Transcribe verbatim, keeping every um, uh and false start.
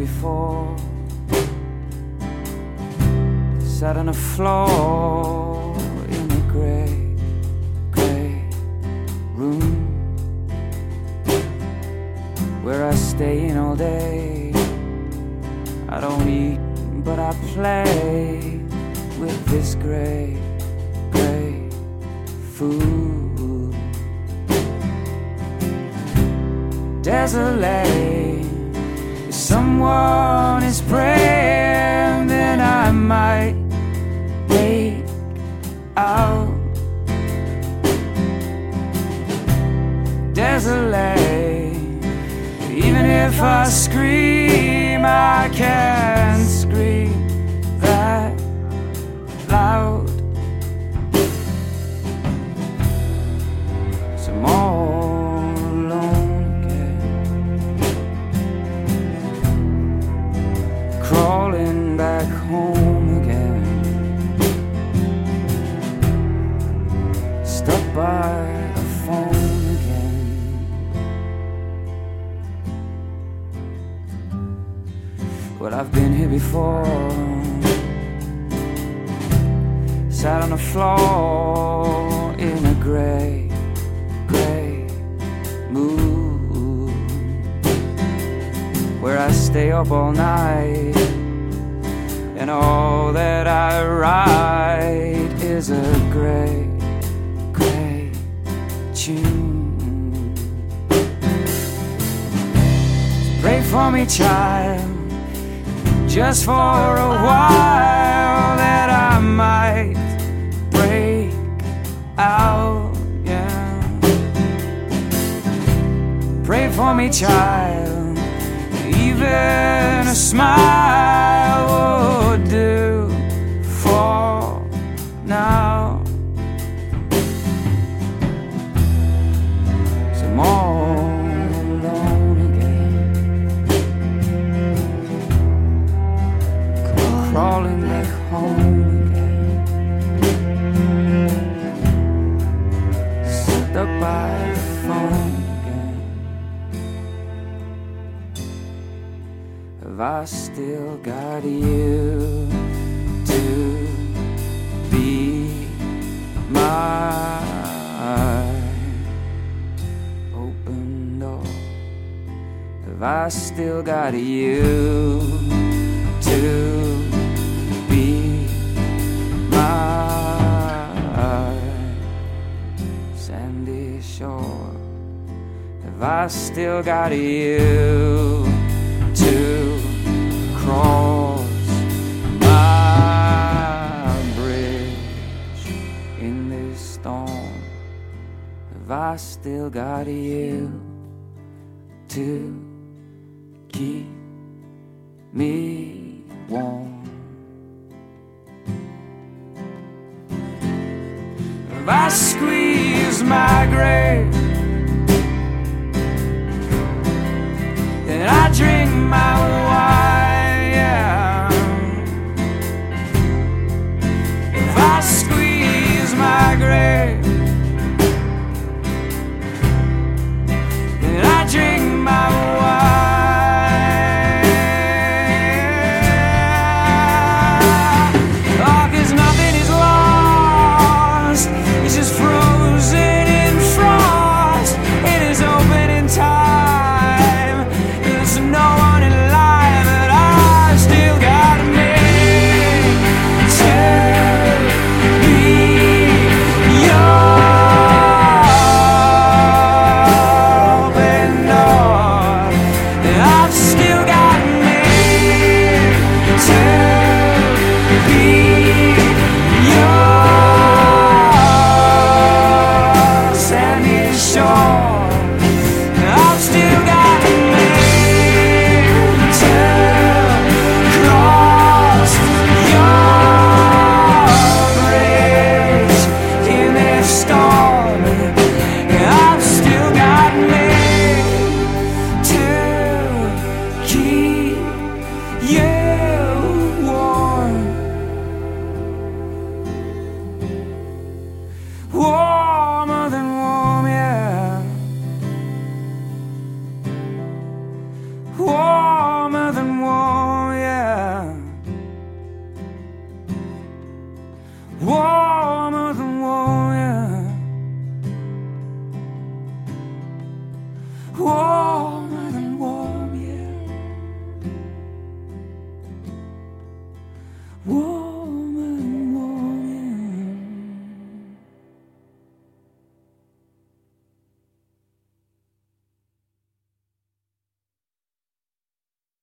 before. Sat on the floor in a grey, grey room where I stay in all day. I don't eat, but I play with this grey, grey food. Desolate, if someone is praying, then I might wake out. Desolate, even if I scream, I can't scream that loud. So I'm all alone again, crawling back home again, stuck by the phone again. But I've been here before. Sat on the floor in a grey, grey mood where I stay up all night, and all that I write is a grey, grey tune. Pray for me, child, just for a while, that I might break out, yeah. Pray for me, child, even a smile would do for now. So I'm all alone again, crawling back home again, stuck by the phone again. Have I still got you to be my open door? Have I still got you to be my sandy shore? Have I still got you to cross my bridge in this storm? Have I still got you to keep me warm? Have I squeezed my grave, then I drink my wine, yeah. If I squeeze my grave, then I drink my wine. Oh, 'cause nothing is lost, it's just frozen in frost. It is open in time. There's no one in life, but I still got me to be your open door. I've still got me to be your sandy shore. I've still got me to cross your bridge in this storm. I've still got me to keep you warm, warmer than warm, yeah. Warm